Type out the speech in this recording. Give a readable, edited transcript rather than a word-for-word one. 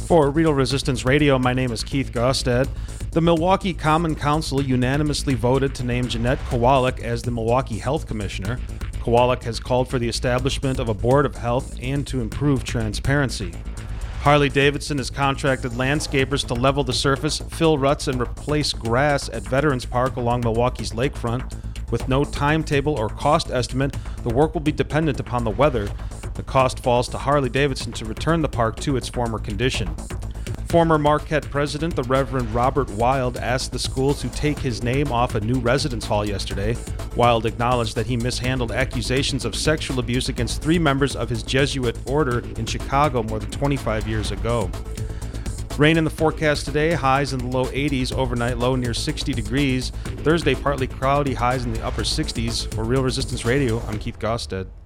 For Real Resistance Radio, my name is Keith Gosted. The Milwaukee Common Council unanimously voted to name Jeanette Kowalik as the Milwaukee Health Commissioner. Kowalik has called for the establishment of a Board of Health and to improve transparency. Harley-Davidson has contracted landscapers to level the surface, fill ruts, and replace grass at Veterans Park along Milwaukee's lakefront. With no timetable or cost estimate, the work will be dependent upon the weather. The cost falls to Harley-Davidson to return the park to its former condition. Former Marquette president, the Reverend Robert Wild, asked the school to take his name off a new residence hall yesterday. Wild acknowledged that he mishandled accusations of sexual abuse against 3 members of his Jesuit order in Chicago more than 25 years ago. Rain in the forecast today, highs in the low 80s, overnight low near 60 degrees. Thursday, partly cloudy, highs in the upper 60s. For Real Resistance Radio, I'm Keith Gosted.